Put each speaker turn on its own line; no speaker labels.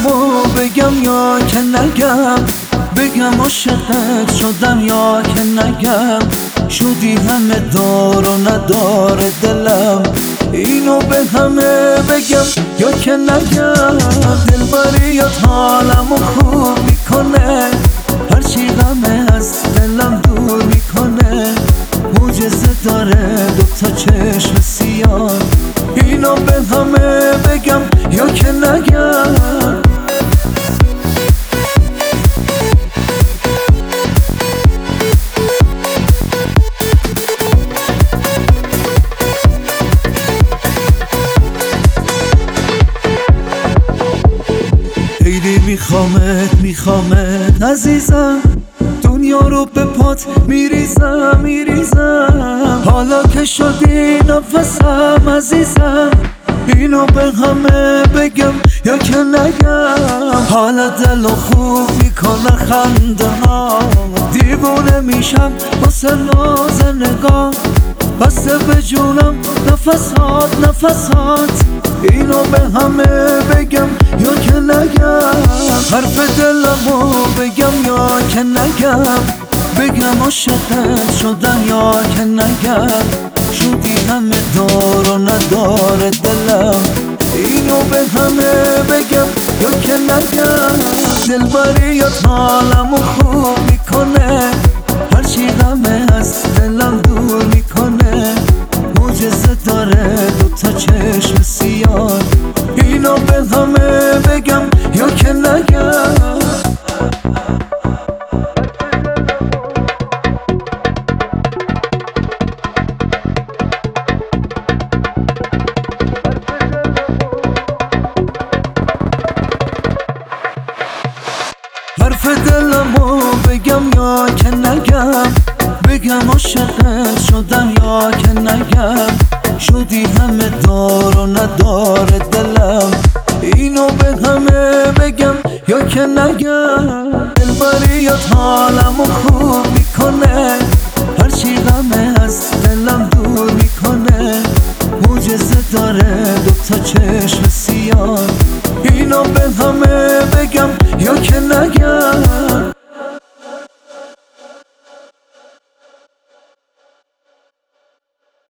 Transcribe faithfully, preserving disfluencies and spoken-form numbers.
دلمو بگم یا که نگم، بگم عاشقت شدم یا که نگم، شدی همه دار و ندار دلم، اینو به همه بگم یا که نگم. دلبریات حالمو خوب میکنه، هرچی غمه از دلم دور میکنه، معجزه داره دوتا چشم سیاه، اینو به همه بگم یا که نگم. خیلی میخوامت میخوامت عزیزم، دنیا رو به پات میریزم میریزم، حالا که شدی نفسم عزیزم، اینو به همه بگم یا که نگم. حالا دل و خوب میکنه خنده ها، دیوونه میشم واسه ناز نگاه، بسته به جونم نفسات نفسات، اینو به همه بگم یا که نگم. حرف دلمو بگم یا که نگم، بگم عاشقت شدم یا که نگم، شدی همه دار و ندار دلم، اینو به همه بگم یا که نگم. دلبریات حالمو خوب میکنه، هرچی غمه از دلم دور میکنه، معجزه داره دوتا چشم سیاه، اینو به همه بگم یا که نگم. حرف دلمو بگم یا که نگم، بگم عاشقت شدم یا که نگم، شدی همه دار و ندار دلم، اینو به همه بگم یا که نگم. دلبریات حالمو خوب میکنه، هرچی غمه از دلم دور میکنه، معجزه داره دوتا چشم سیاه، اینو به همه بگم یا که نگم.